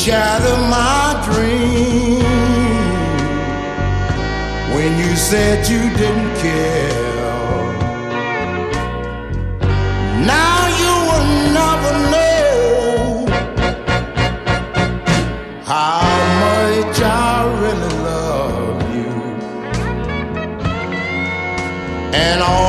shattered my dream when you said you didn't care. Now you will never know how much I really love you, and all